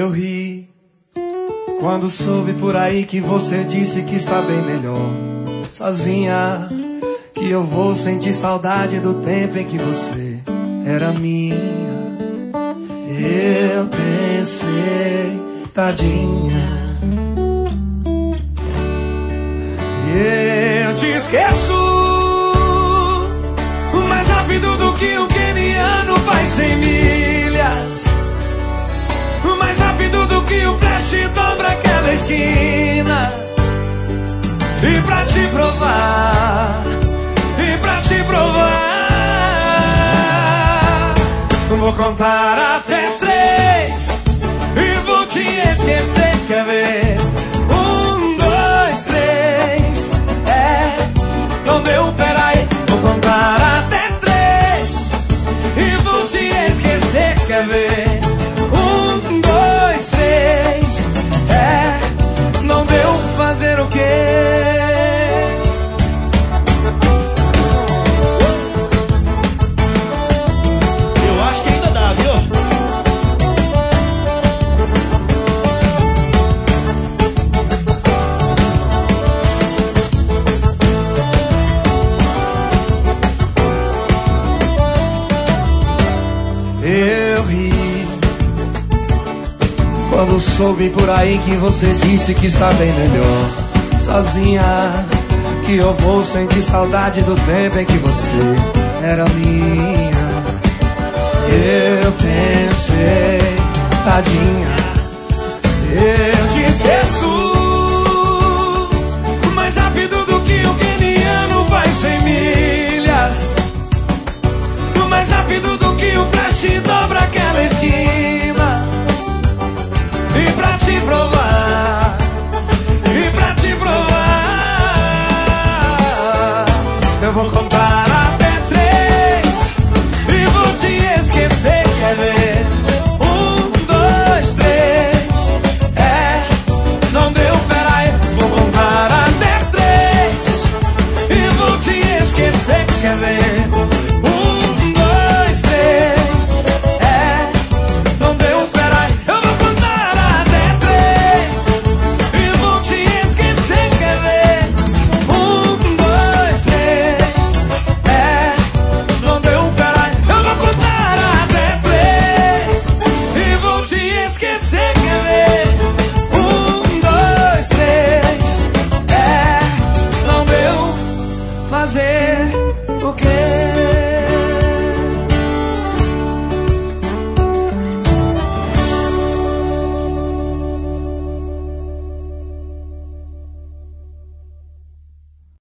Eu ri quando soube por aí que você disse que está bem melhor sozinha, que eu vou sentir saudade do tempo em que você era minha. Eu pensei, tadinha, eu te esqueço mais rápido do que um queniano faz 100 milhas, mais rápido do que o flash dobra aquela esquina. E pra te provar, vou contar até 3 e vou te esquecer. Quer ver? 1, 2, 3. Não deu, peraí. Vou contar até 3 e vou te esquecer. Quer ver? 1, 2, 3. Não deu, fazer o quê? Eu ri quando soube por aí que você disse que está bem melhor sozinha, que eu vou sentir saudade do tempo em que você era minha. Eu pensei, tadinha, eu te esqueço mais rápido do que um queniano faz 100 milhas, mais rápido do que o flash dobra aquela esquina. E pra te provar, eu vou contar até 3 e vou te esquecer. Quer ver? 1, 2, 3. Não deu, peraí. Vou contar até 3 e vou te esquecer. Quer ver? Fazer o quê?